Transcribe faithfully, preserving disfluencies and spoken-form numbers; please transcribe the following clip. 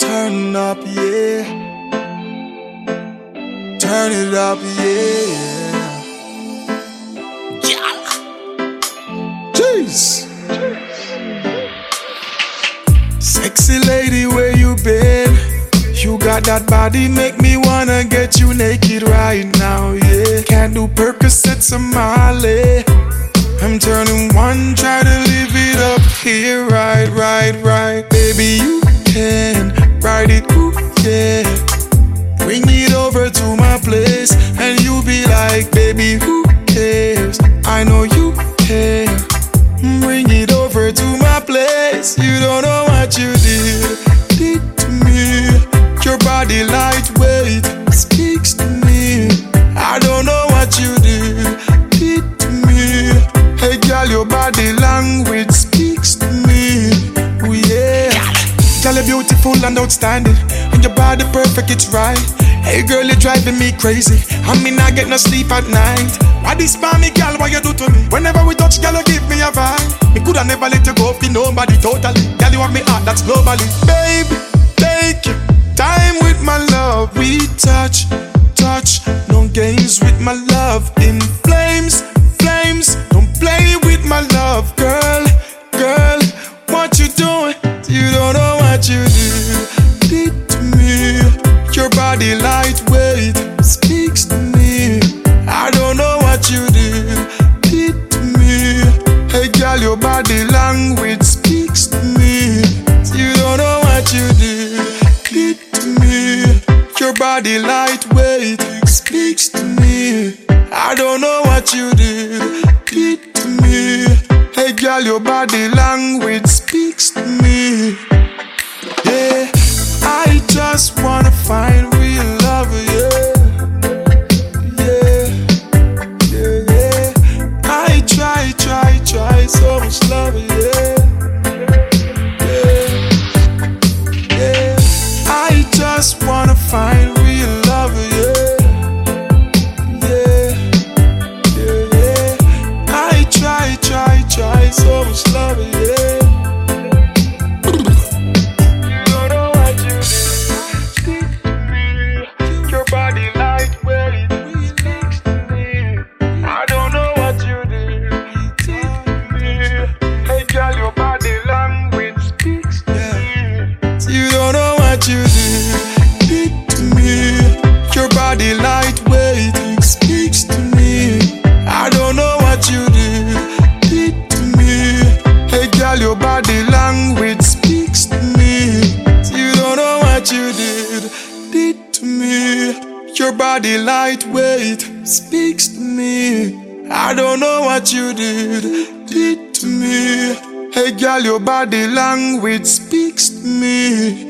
Turn up, yeah. Turn it up, yeah. Yeah. Jeez. Sexy lady, where you been? You got that body, make me wanna get you naked right now, yeah. Can't do Percocets or Molly. I'm turning one, try to live it up here, right, right, right. Baby, you can ride it, ooh, yeah. Bring it over to my place, and you be like, baby, who cares? I know you care. Bring it over to my place. You don't know what you did, did to me. Your body lightweight speaks to me. I don't know what you did, did to me. Hey girl, your body language speaks to me. Oh yeah. Girl, you're beautiful and outstanding, and your body perfect, it's right. Hey girl, you're driving me crazy. I mean, I get no sleep at night. Why this for me, girl, what you do to me? Whenever we touch, girl, you give me a vibe. Me coulda never let you go for nobody totally. Girl, you have me heart, that's globally. Baby, take your time with my love. We touch, touch, no games with my love. In flames, flames, don't play with my love. Girl, girl, what you doing? You don't know what you do, did to me. Your body lightweight speaks to me. I don't know what you did, did to me. Hey girl, your body language speaks to me. You don't know what you did, did to me. Your body lightweight speaks to me. I don't know what you did, did to me. Hey girl, your body language speaks to me. Yeah, I just wanna find real love, yeah. Yeah, yeah, yeah. I try, try, try so much love, yeah. Yeah, yeah. I just wanna find real love, yeah. Yeah, yeah, yeah. I try, try, try so much love, yeah. You did, did to me. Your body lightweight speaks to me. I don't know what you did, did to me. Hey girl, your body language speaks to me. You don't know what you did, did to me. Your body lightweight speaks to me. I don't know what you did, did to me. Hey girl, your body language speaks to me.